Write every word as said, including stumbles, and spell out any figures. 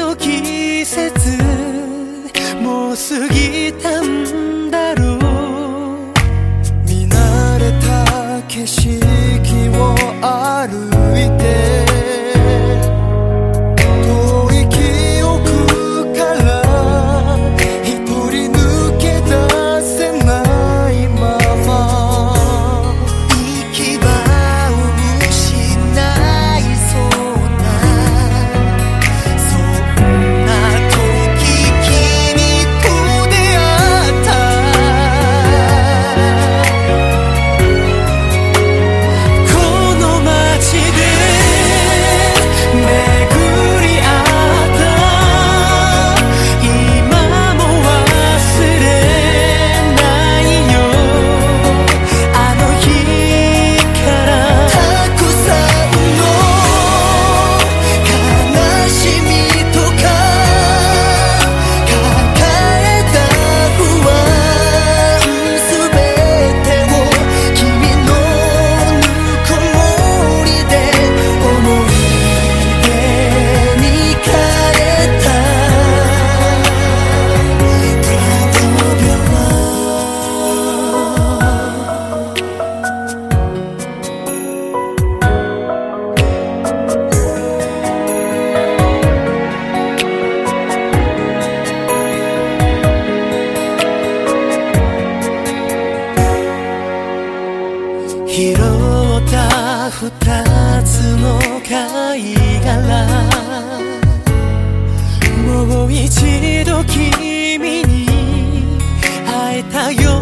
の季節もう過ぎたんだろう。 見慣れた景色を歩いて遠い記憶から一人抜け出せないまま行き場を失いそうなそんな時君と出会ったこの街で巡り合った今も忘れないよあの日からたくさんの悲しみとか抱えた不安すべてを君のぬくもりで思い出に変えた Proud of your love 拾った二つの貝殻もう一度君に会えたよ